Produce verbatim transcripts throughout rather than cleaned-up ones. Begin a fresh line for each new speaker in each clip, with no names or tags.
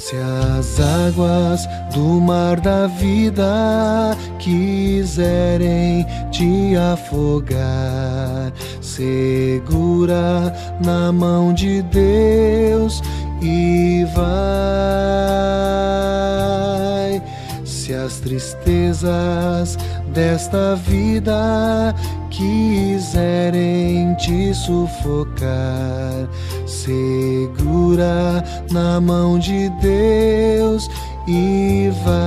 Se as águas do mar da vida quiserem te afogar, segura na mão de Deus e vai. Se as tristezas desta vida quiserem te sufocar, segura na mão de Deus e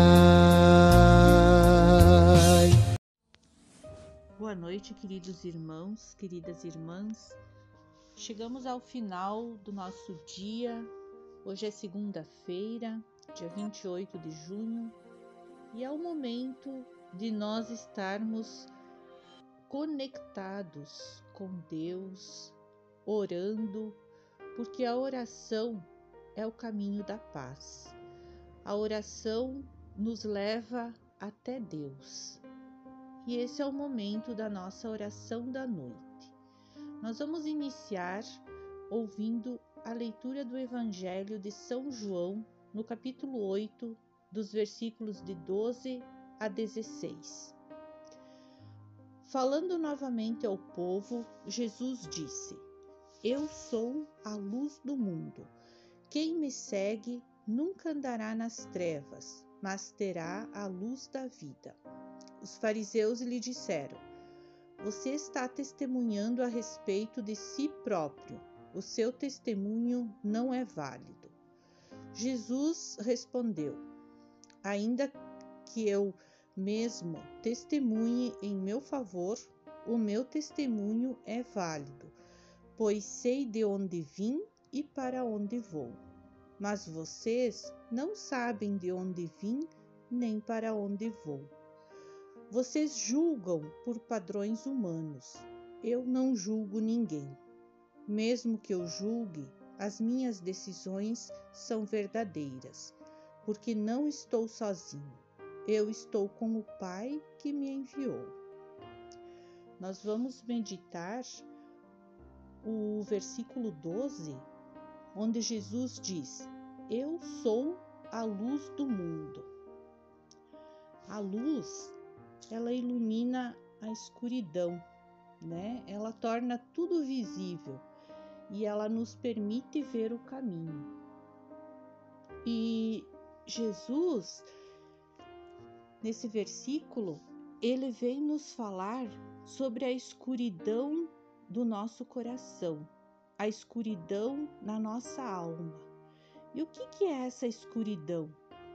vai.
Boa noite, queridos irmãos, queridas irmãs. Chegamos ao final do nosso dia. Hoje é segunda-feira, dia vinte e oito de junho, e é o momento de nós estarmos conectados com Deus, orando, porque a oração é o caminho da paz. A oração nos leva até Deus. E esse é o momento da nossa oração da noite. Nós vamos iniciar ouvindo a leitura do Evangelho de São João, no capítulo oito, dos versículos de doze a dezesseis. Falando novamente ao povo, Jesus disse: Eu sou a luz do mundo. Quem me segue nunca andará nas trevas, mas terá a luz da vida. Os fariseus lhe disseram: Você está testemunhando a respeito de si próprio. O seu testemunho não é válido. Jesus respondeu: Ainda que eu mesmo testemunhe em meu favor, o meu testemunho é válido, pois sei de onde vim e para onde vou. Mas vocês não sabem de onde vim nem para onde vou. Vocês julgam por padrões humanos. Eu não julgo ninguém. Mesmo que eu julgue, as minhas decisões são verdadeiras, porque não estou sozinho. Eu estou com o Pai que me enviou. Nós vamos meditar o versículo doze, onde Jesus diz: Eu sou a luz do mundo. A luz, ela ilumina a escuridão, né? Ela torna tudo visível e ela nos permite ver o caminho. E Jesus, nesse versículo, ele vem nos falar sobre a escuridão do nosso coração, a escuridão na nossa alma. E o que que é essa escuridão?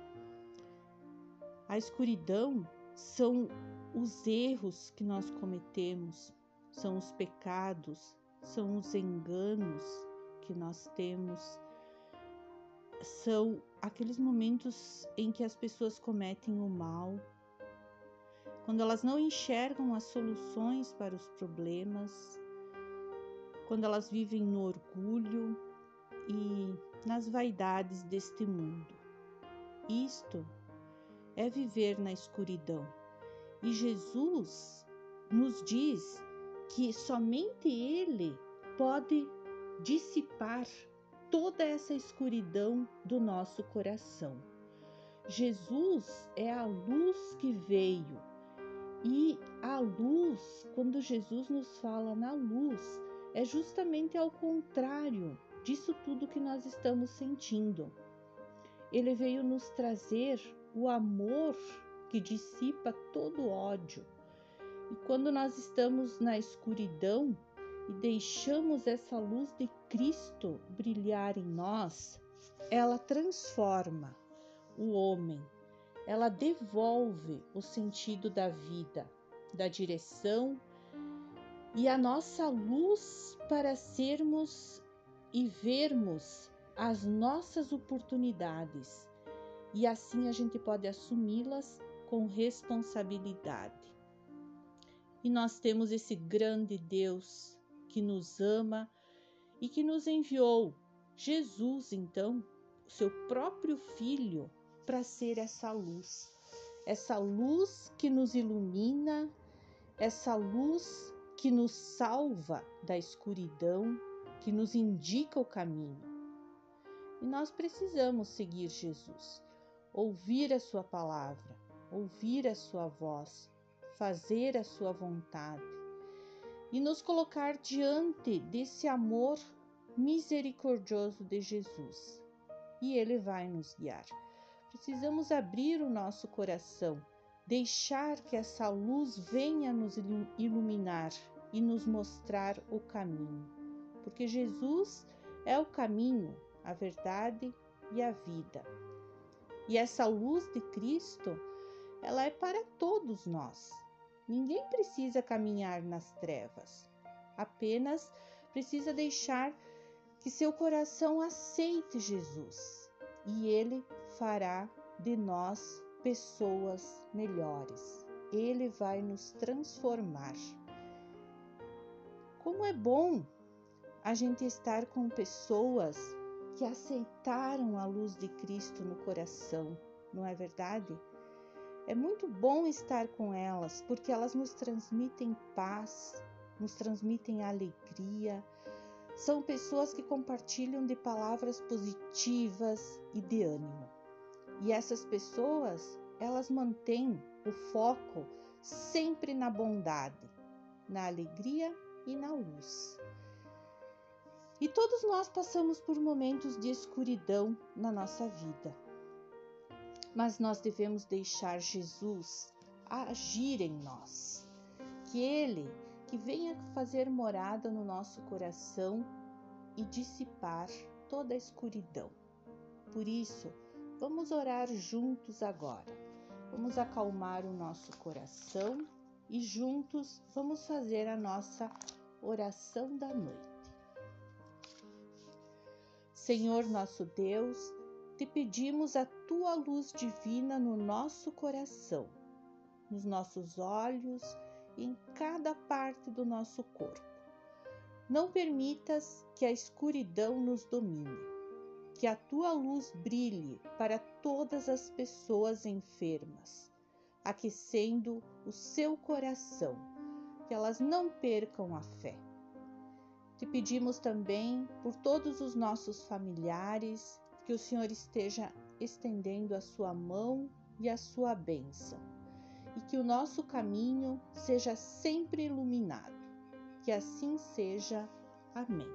A escuridão são os erros que nós cometemos, são os pecados, são os enganos que nós temos, são aqueles momentos em que as pessoas cometem o mal, quando elas não enxergam as soluções para os problemas, quando elas vivem no orgulho e nas vaidades deste mundo. Isto é viver na escuridão. E Jesus nos diz que somente Ele pode dissipar toda essa escuridão do nosso coração. Jesus é a luz que veio. E a luz, quando Jesus nos fala na luz, é justamente ao contrário disso tudo que nós estamos sentindo. Ele veio nos trazer o amor que dissipa todo ódio. E quando nós estamos na escuridão e deixamos essa luz de Cristo brilhar em nós, ela transforma o homem, ela devolve o sentido da vida, da direção e a nossa luz para sermos e vermos as nossas oportunidades. E assim a gente pode assumi-las com responsabilidade. E nós temos esse grande Deus que nos ama e que nos enviou Jesus, então, o seu próprio Filho, para ser essa luz. Essa luz que nos ilumina, essa luz que nos salva da escuridão, que nos indica o caminho. E nós precisamos seguir Jesus, ouvir a sua palavra, ouvir a sua voz, fazer a sua vontade e nos colocar diante desse amor misericordioso de Jesus. E Ele vai nos guiar. Precisamos abrir o nosso coração, deixar que essa luz venha nos iluminar e nos mostrar o caminho, porque Jesus é o caminho, a verdade e a vida. E essa luz de Cristo, ela é para todos nós. Ninguém precisa caminhar nas trevas, apenas precisa deixar que seu coração aceite Jesus e Ele fará de nós pessoas melhores. Ele vai nos transformar. Como é bom a gente estar com pessoas que aceitaram a luz de Cristo no coração, não é verdade? É muito bom estar com elas, porque elas nos transmitem paz, nos transmitem alegria. São pessoas que compartilham de palavras positivas e de ânimo. E essas pessoas, elas mantêm o foco sempre na bondade, na alegria e na luz. E todos nós passamos por momentos de escuridão na nossa vida. Mas nós devemos deixar Jesus agir em nós. Que Ele, que venha fazer morada no nosso coração e dissipar toda a escuridão. Por isso, vamos orar juntos agora. Vamos acalmar o nosso coração e juntos vamos fazer a nossa oração da noite. Senhor nosso Deus, te pedimos a tua luz divina no nosso coração, nos nossos olhos e em cada parte do nosso corpo. Não permitas que a escuridão nos domine, que a tua luz brilhe para todas as pessoas enfermas, aquecendo o seu coração, que elas não percam a fé. Te pedimos também por todos os nossos familiares, que o Senhor esteja estendendo a sua mão e a sua bênção, e que o nosso caminho seja sempre iluminado. Que assim seja. Amém.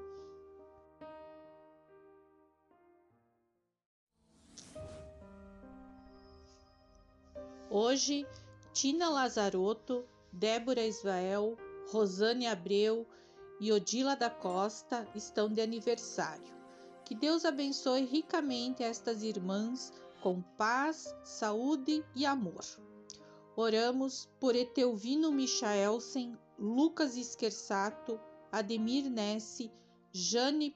Hoje, Tina Lazarotto, Débora Israel, Rosane Abreu e Odila da Costa estão de aniversário. Que Deus abençoe ricamente estas irmãs com paz, saúde e amor. Oramos por Etelvino Michaelsen, Lucas Esquersato, Ademir Nesse, Jane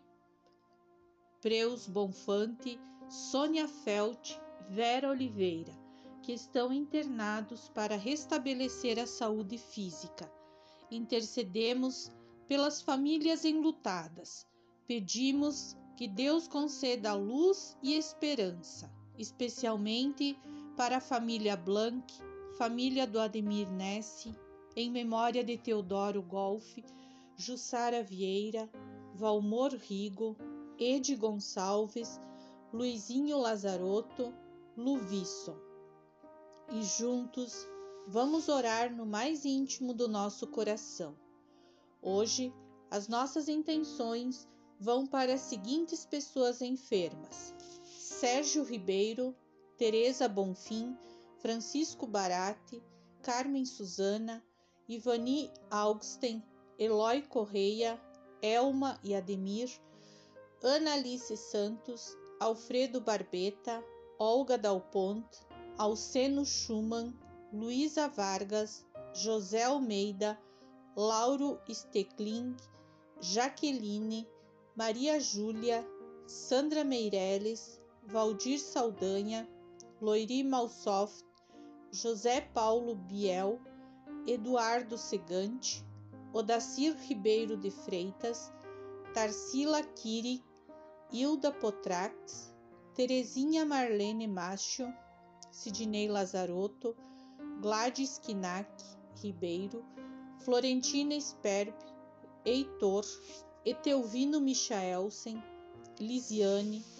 Preus Bonfante, Sônia Felt, Vera Oliveira, que estão internados para restabelecer a saúde física. Intercedemos pelas famílias enlutadas. Pedimos que Deus conceda luz e esperança, especialmente para a família Blanc, família do Ademir Nesse, em memória de Teodoro Golfe, Jussara Vieira, Valmor Rigo, Edi Gonçalves, Luizinho Lazarotto, Luvisson. E juntos vamos orar no mais íntimo do nosso coração. Hoje, as nossas intenções vão para as seguintes pessoas enfermas: Sérgio Ribeiro, Tereza Bonfim, Francisco Barati, Carmen Suzana, Ivani Augsten, Eloy Correia, Elma e Ademir, Ana Alice Santos, Alfredo Barbeta, Olga Dal Ponte, Alceno Schumann, Luísa Vargas, José Almeida, Lauro Stecling, Jaqueline, Maria Júlia, Sandra Meireles, Valdir Saldanha, Loiri Malsoft, José Paulo Biel, Eduardo Segante, Odacir Ribeiro de Freitas, Tarsila Kiri, Hilda Potrax, Terezinha Marlene Macho, Sidney Lazarotto, Gladys Kinak Ribeiro, Florentina Sperb, Heitor, Etelvino Michaelsen, Lisiane,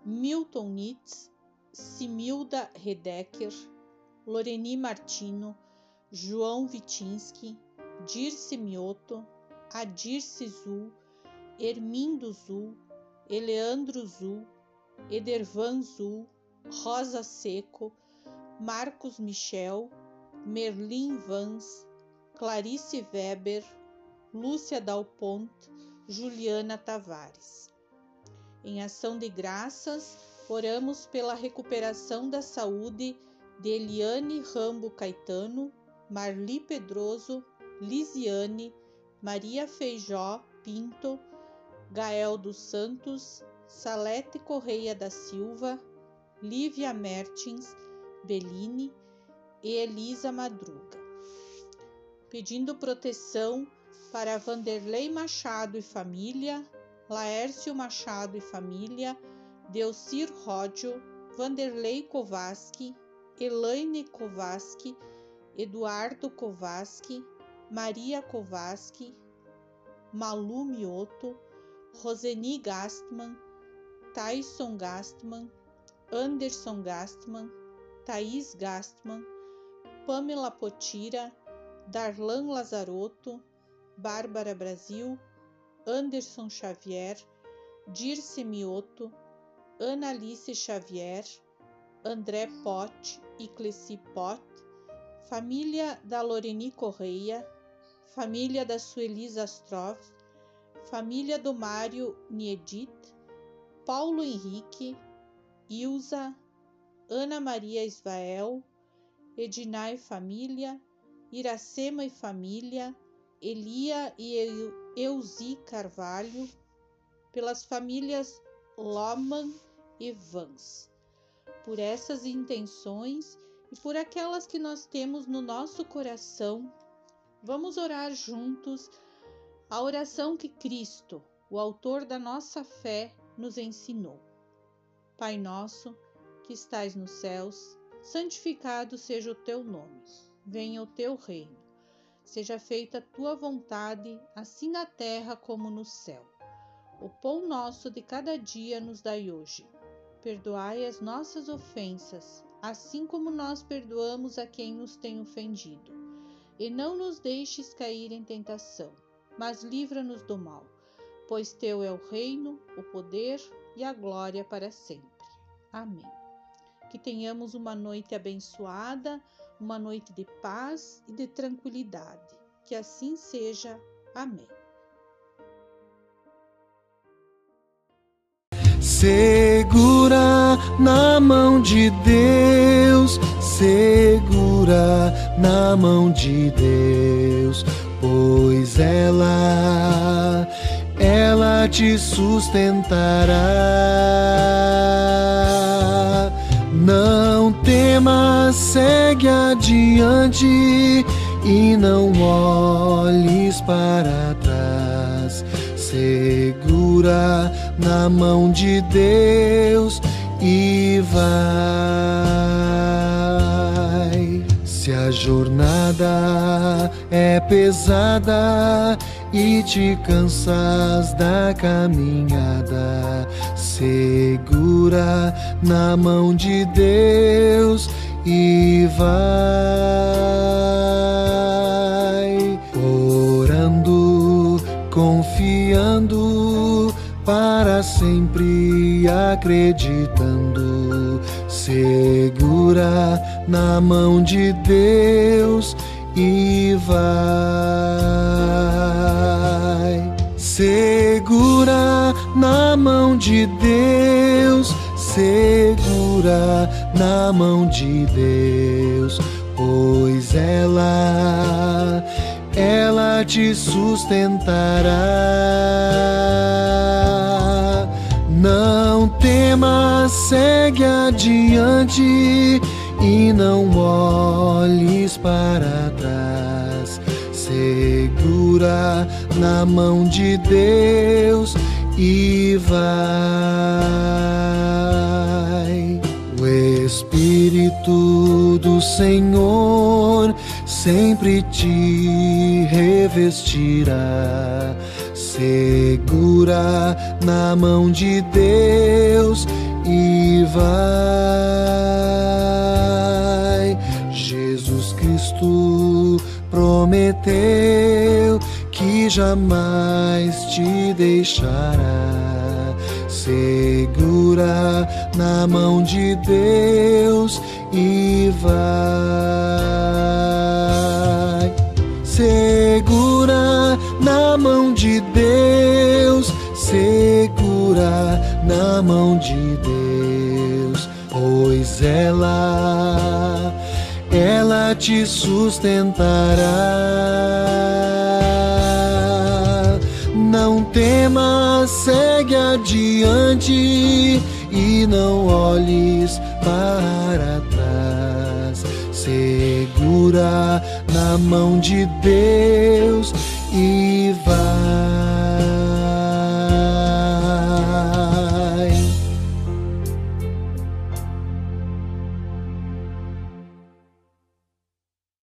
Milton Nitz, Similda Redecker, Loreni Martino, João Vitinski, Dirce Mioto, Adirce Zul, Hermindo Zul, Eleandro Zul, Edervan Zul, Rosa Seco, Marcos Michel, Merlin Vans, Clarice Weber, Lúcia Dalpont, Juliana Tavares. Em ação de graças, oramos pela recuperação da saúde de Eliane Rambo Caetano, Marli Pedroso, Lisiane, Maria Feijó Pinto, Gael dos Santos, Salete Correia da Silva, Lívia Mertins, Bellini e Elisa Madruga. Pedindo proteção para Vanderlei Machado e família, Laércio Machado e família, Delcir Ródio, Vanderlei Kovaski, Elaine Kovaski, Eduardo Kovaski, Maria Kovaski, Malu Mioto, Roseni Gastman, Tyson Gastman, Anderson Gastman, Thaís Gastman, Pamela Potira, Darlan Lazarotto, Bárbara Brasil, Anderson Xavier, Dirce Mioto, Ana Alice Xavier, André Pote e Cleci Pote, família da Loreni Correia, família da Sueli Zastrov, família do Mário Niedit, Paulo Henrique, Ilza, Ana Maria Isvael, Edinai e família, Iracema e família, Elia e Euzi Carvalho, pelas famílias Loman e Vans. Por essas intenções e por aquelas que nós temos no nosso coração, vamos orar juntos a oração que Cristo, o autor da nossa fé, nos ensinou. Pai nosso, que estais nos céus, santificado seja o teu nome. Venha o teu reino. Seja feita a tua vontade, assim na terra como no céu. O pão nosso de cada dia nos dai hoje. Perdoai as nossas ofensas, assim como nós perdoamos a quem nos tem ofendido. E não nos deixes cair em tentação, mas livra-nos do mal, pois teu é o reino, o poder e a glória para sempre. Amém. Que tenhamos uma noite abençoada, uma noite de paz e de tranquilidade. Que assim seja. Amém.
Segura na mão de Deus, segura na mão de Deus, pois ela, ela te sustentará. Não temas, segue adiante e não olhes para trás. Segura na mão de Deus e vai. Se a jornada é pesada e te cansas da caminhada, segura na mão de Deus e vai. Orando, confiando, para sempre acreditando, segura na mão de Deus e vai. Segura na mão de Deus, segura na mão de Deus, pois ela, ela te sustentará. Não temas, segue adiante e não olhes para trás. Segura na mão de Deus e vai. O Espírito do Senhor sempre te revestirá. Segura na mão de Deus e vai. Jesus Cristo prometeu que jamais te deixará. Segura na mão de Deus e vai. Segura na mão de Deus, segura na mão de Deus, pois ela, ela te sustentará. Não temas, segue adiante e não olhes para trás. Segura na mão de Deus e vai.